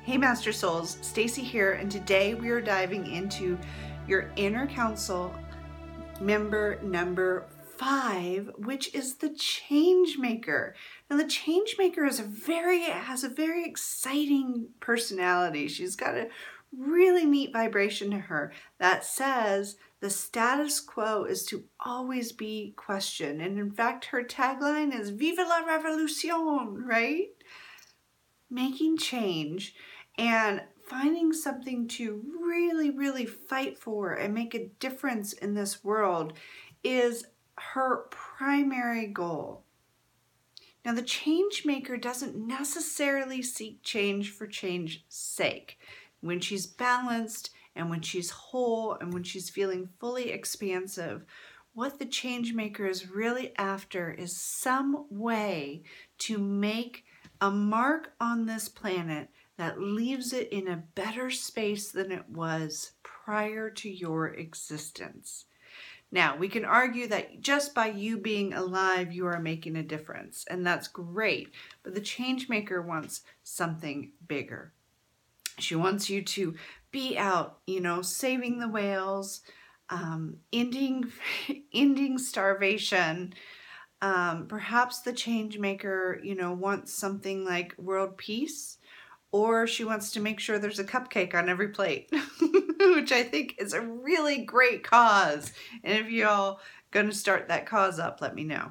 Hey Master Souls, Stacy here, and today we are diving into your Inner Council member number 5, which is the Changemaker. Now the Changemaker has a very exciting personality. She's got a really neat vibration to her that says the status quo is to always be questioned. And in fact, her tagline is Viva la Revolution, right? Making change and finding something to really fight for and make a difference in this world is her primary goal. Now, the change maker doesn't necessarily seek change for change's sake. When she's balanced and when she's whole and when she's feeling fully expansive, what the change maker is really after is some way to make a mark on this planet that leaves it in a better space than it was prior to your existence. Now, we can argue that just by you being alive, you are making a difference, and that's great, but the Changemaker wants something bigger. She wants you to be out, saving the whales, ending starvation. Perhaps the Changemaker, wants something like world peace, or she wants to make sure there's a cupcake on every plate, which I think is a really great cause. And if y'all gonna start that cause up, let me know.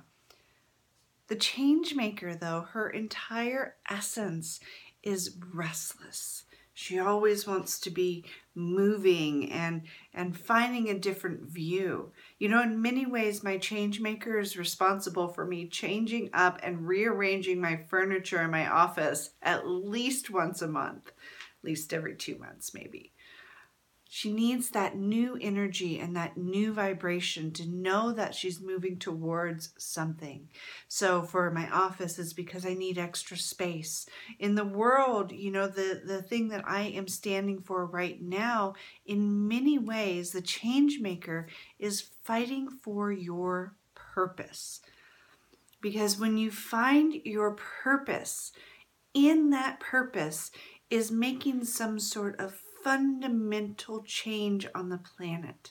The Changemaker, though, her entire essence is restless. She always wants to be moving and finding a different view. In many ways, my Changemaker is responsible for me changing up and rearranging my furniture in my office at least once a month, at least every 2 months, maybe. She needs that new energy and that new vibration to know that she's moving towards something. So for my office, it's because I need extra space. In the world, the thing that I am standing for right now, in many ways, the Changemaker is fighting for your purpose. Because when you find your purpose, in that purpose is making some sort of fundamental change on the planet.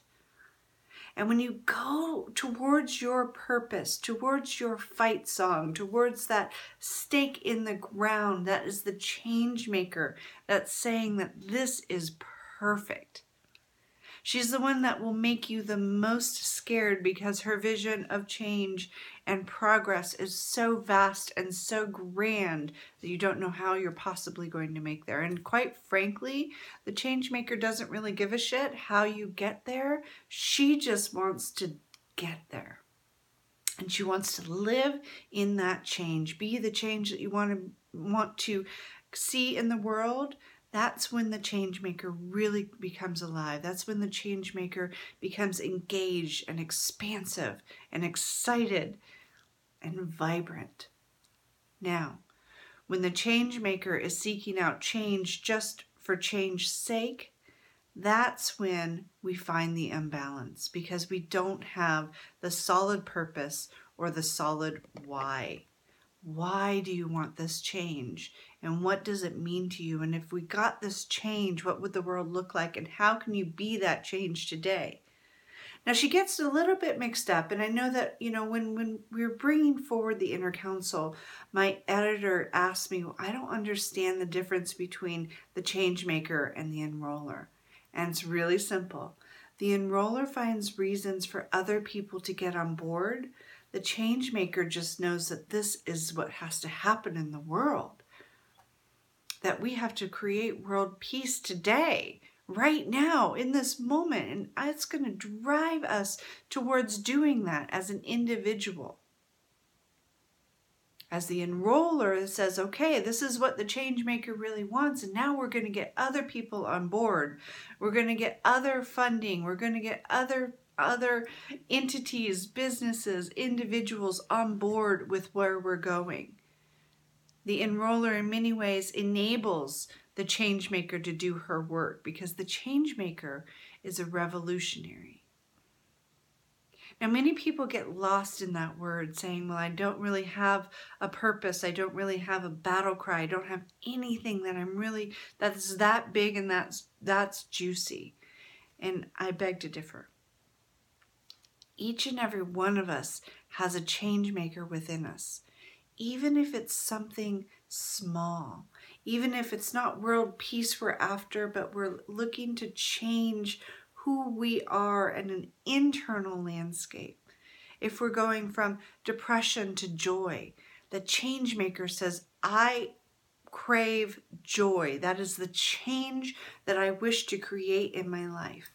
And when you go towards your purpose, towards your fight song, towards that stake in the ground, that is the Changemaker that's saying that this is perfect. She's the one that will make you the most scared because her vision of change and progress is so vast and so grand that you don't know how you're possibly going to make there. And quite frankly, the Changemaker doesn't really give a shit how you get there. She just wants to get there. And she wants to live in that change, be the change that you want to see in the world. That's when the Changemaker really becomes alive. That's when the Changemaker becomes engaged and expansive and excited and vibrant. Now, when the Changemaker is seeking out change just for change's sake, that's when we find the imbalance because we don't have the solid purpose or the solid why. Why do you want this change? And what does it mean to you? And if we got this change, what would the world look like? And how can you be that change today? Now, she gets a little bit mixed up. And I know that, when we're bringing forward the Inner Council, my editor asked me, I don't understand the difference between the Changemaker and the Enroller. And it's really simple. The Enroller finds reasons for other people to get on board. The Changemaker just knows that this is what has to happen in the world. That we have to create world peace today, right now, in this moment. And it's going to drive us towards doing that as an individual. As the Enroller, it says, okay, this is what the Changemaker really wants, and now we're going to get other people on board. We're going to get other funding. We're going to get other entities, businesses, individuals on board with where we're going. The Enroller in many ways enables the Changemaker to do her work because the Changemaker is a revolutionary. Now, many people get lost in that word, saying, well, I don't really have a purpose. I don't really have a battle cry. I don't have anything that's that big and that's juicy. And I beg to differ. Each and every one of us has a change maker within us. Even if it's something small, even if it's not world peace we're after, but we're looking to change who we are in an internal landscape. If we're going from depression to joy, the change maker says, I crave joy. That is the change that I wish to create in my life.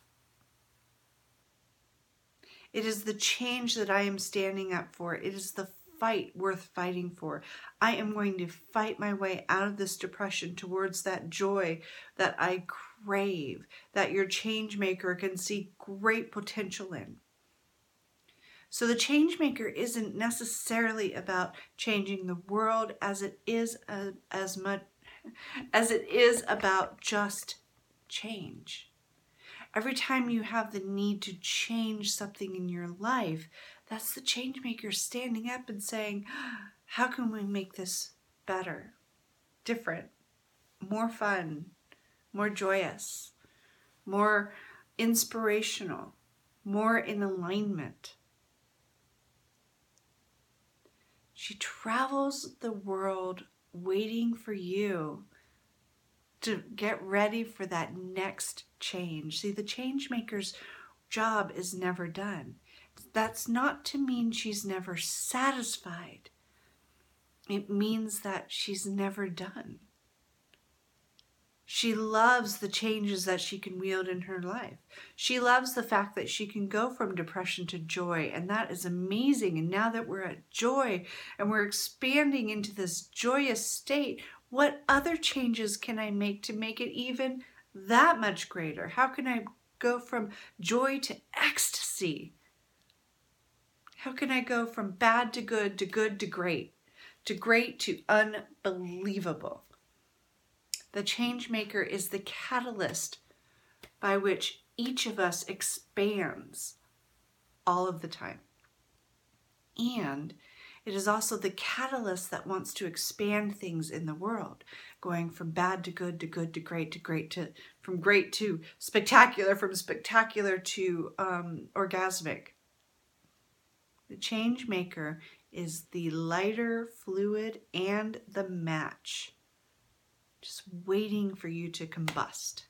It is the change that I am standing up for. It is the fight worth fighting for. I am going to fight my way out of this depression towards that joy that I crave, that your change maker can see great potential in. So the change maker isn't necessarily about changing the world as it is as much as it is about just change. Every time you have the need to change something in your life, that's the change maker standing up and saying, how can we make this better, different, more fun, more joyous, more inspirational, more in alignment? She travels the world waiting for you to get ready for that next change. See, the change maker's job is never done. That's not to mean she's never satisfied. It means that she's never done. She loves the changes that she can wield in her life. She loves the fact that she can go from depression to joy, and that is amazing. And now that we're at joy and we're expanding into this joyous state, what other changes can I make to make it even that much greater? How can I go from joy to ecstasy? How can I go from bad to good to great to unbelievable? The change maker is the catalyst by which each of us expands all of the time. And it is also the catalyst that wants to expand things in the world, going from bad to good to great from great to spectacular, from spectacular to orgasmic. The change maker is the lighter fluid and the match, just waiting for you to combust.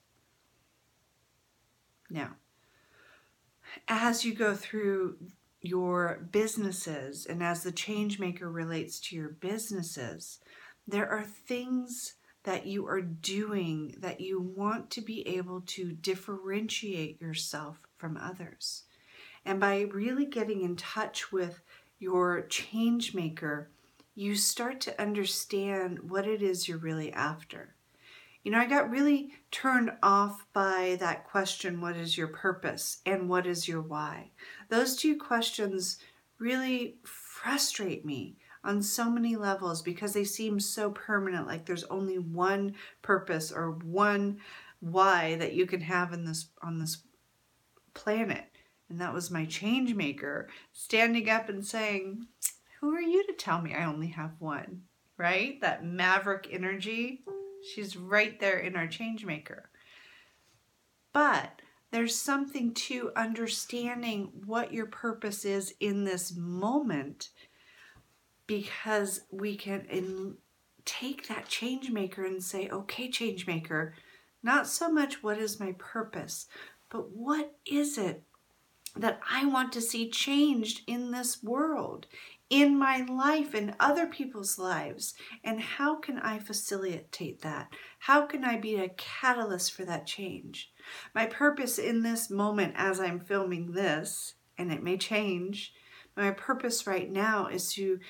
Now, as you go through your businesses and as the change maker relates to your businesses, there are things that you are doing that you want to be able to differentiate yourself from others. And by really getting in touch with your change maker, you start to understand what it is you're really after. You know, I got really turned off by that question, what is your purpose and what is your why? Those two questions really frustrate me on so many levels because they seem so permanent, like there's only one purpose or one why that you can have in this on this planet. And that was my change maker standing up and saying, who are you to tell me I only have one, right? That maverick energy. She's right there in our change maker. But there's something to understanding what your purpose is in this moment, because we can take that change maker and say, okay, change maker, not so much what is my purpose, but what is it that I want to see changed in this world, in my life, in other people's lives, and how can I facilitate that? How can I be a catalyst for that change? My purpose in this moment as I'm filming this, and it may change, my purpose right now is to,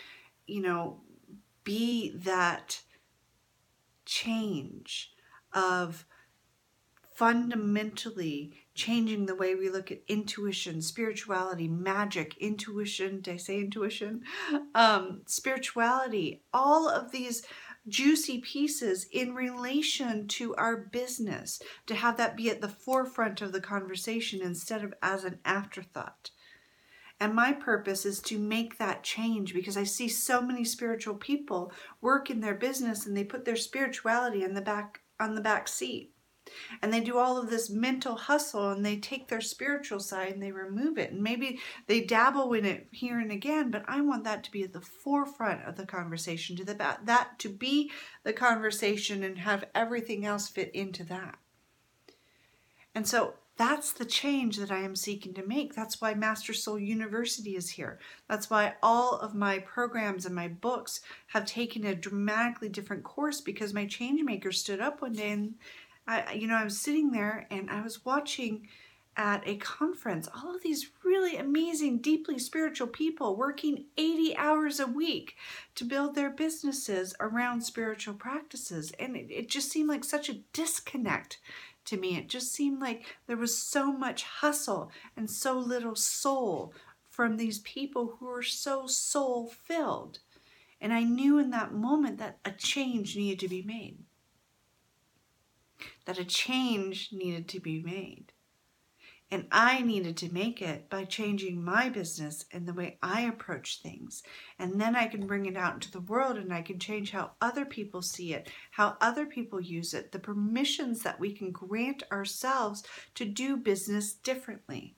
be that change of fundamentally changing the way we look at intuition, spirituality, magic, intuition. Did I say intuition? Spirituality, all of these juicy pieces in relation to our business, to have that be at the forefront of the conversation instead of as an afterthought. And my purpose is to make that change, because I see so many spiritual people work in their business and they put their spirituality on the back seat. And they do all of this mental hustle and they take their spiritual side and they remove it. And maybe they dabble in it here and again, but I want that to be at the forefront of the conversation, that to be the conversation and have everything else fit into that. And so that's the change that I am seeking to make. That's why Master Soul University is here. That's why all of my programs and my books have taken a dramatically different course, because my change maker stood up one day and I was sitting there and I was watching at a conference all of these really amazing, deeply spiritual people working 80 hours a week to build their businesses around spiritual practices. And it just seemed like such a disconnect to me. It just seemed like there was so much hustle and so little soul from these people who were so soul-filled. And I knew in that moment that a change needed to be made. That a change needed to be made. And I needed to make it by changing my business and the way I approach things. And then I can bring it out into the world and I can change how other people see it, how other people use it, the permissions that we can grant ourselves to do business differently.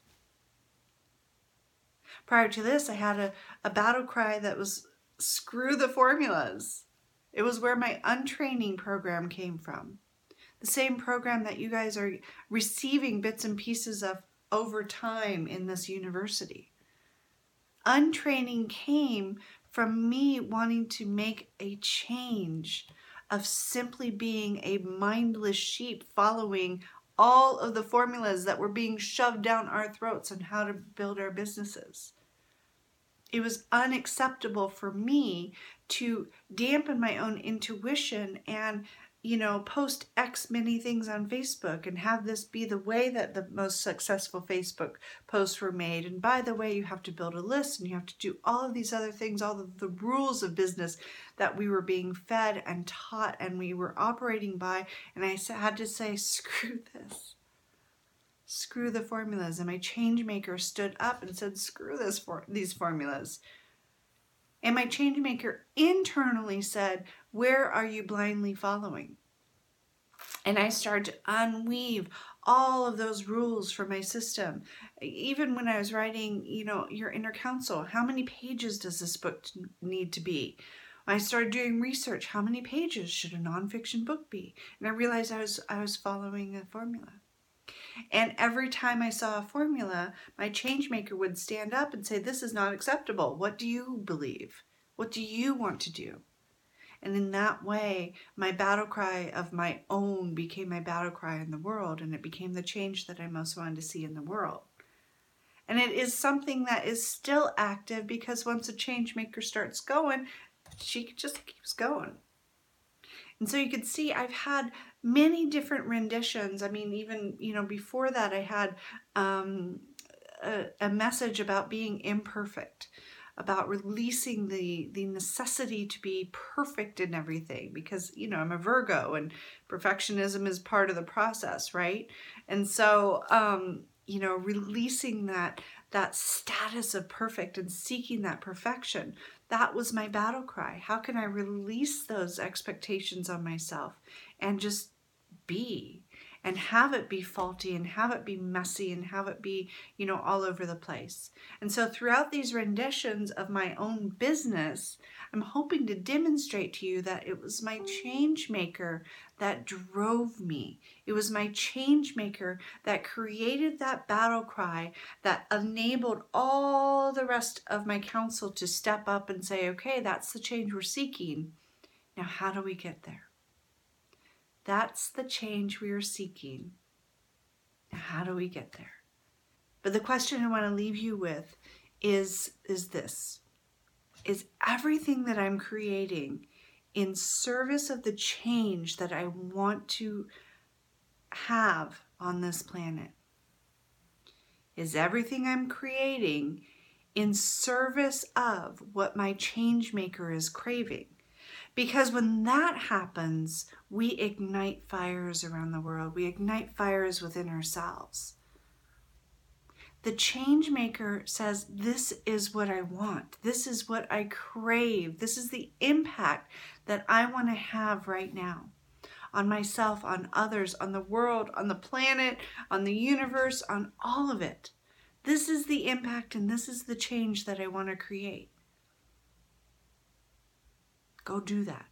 Prior to this, I had a battle cry that was, screw the formulas. It was where my untraining program came from. The same program that you guys are receiving bits and pieces of over time in this university. Untraining came from me wanting to make a change of simply being a mindless sheep following all of the formulas that were being shoved down our throats on how to build our businesses. It was unacceptable for me to dampen my own intuition and post X many things on Facebook and have this be the way that the most successful Facebook posts were made. And by the way, you have to build a list and you have to do all of these other things, all of the rules of business that we were being fed and taught and we were operating by. And I had to say, screw this. Screw the formulas. And my change maker stood up and said, screw these formulas. And my change maker internally said, where are you blindly following? And I started to unweave all of those rules for my system. Even when I was writing, your inner counsel, how many pages does this book need to be? When I started doing research, how many pages should a nonfiction book be? And I realized I was following a formula. And every time I saw a formula, my change maker would stand up and say, this is not acceptable. What do you believe? What do you want to do? And in that way, my battle cry of my own became my battle cry in the world, and it became the change that I most wanted to see in the world. And it is something that is still active, because once a change maker starts going, she just keeps going. And so you can see I've had many different renditions. I mean, even, before that I had a message about being imperfect, about releasing the necessity to be perfect in everything, because, I'm a Virgo and perfectionism is part of the process, right? And so, releasing that status of perfect and seeking that perfection, that was my battle cry. How can I release those expectations on myself and just be, and have it be faulty and have it be messy and have it be, all over the place. And so throughout these renditions of my own business, I'm hoping to demonstrate to you that it was my change maker that drove me. It was my change maker that created that battle cry that enabled all the rest of my council to step up and say, okay, that's the change we're seeking. Now, how do we get there? That's the change we are seeking. Now, how do we get there? But the question I want to leave you with is this. Is everything that I'm creating in service of the change that I want to have on this planet? Is everything I'm creating in service of what my change maker is craving? Because when that happens, we ignite fires around the world. We ignite fires within ourselves. The change maker says, this is what I want. This is what I crave. This is the impact that I want to have right now on myself, on others, on the world, on the planet, on the universe, on all of it. This is the impact and this is the change that I want to create. Go do that.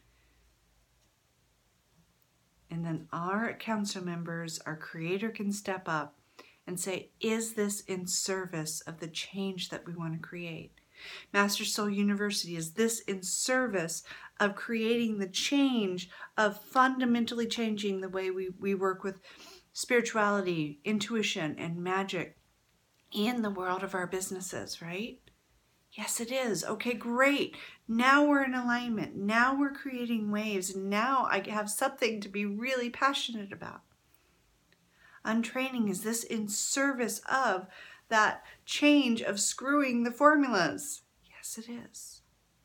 And then our council members, our creator can step up and say, is this in service of the change that we want to create? Master Soul University, is this in service of creating the change, of fundamentally changing the way we work with spirituality, intuition, and magic in the world of our businesses, right? Yes, it is. Okay, great. Now we're in alignment. Now we're creating waves. Now I have something to be really passionate about. Untraining, is this in service of that change of screwing the formulas? Yes, it is.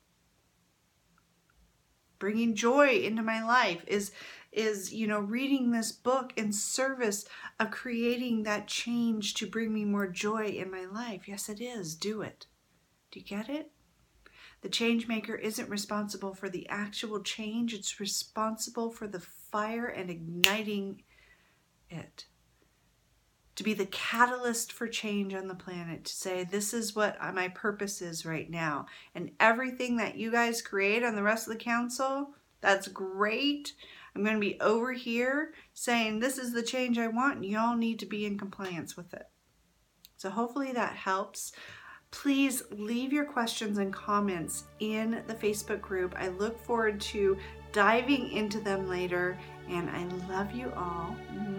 Bringing joy into my life is reading this book in service of creating that change to bring me more joy in my life. Yes, it is. Do it. Do you get it? The change maker isn't responsible for the actual change. It's responsible for the fire and igniting it. To be the catalyst for change on the planet, to say, this is what my purpose is right now. And everything that you guys create on the rest of the council, that's great. I'm going to be over here saying, this is the change I want, and y'all need to be in compliance with it. So hopefully that helps. Please leave your questions and comments in the Facebook group. I look forward to diving into them later, and I love you all.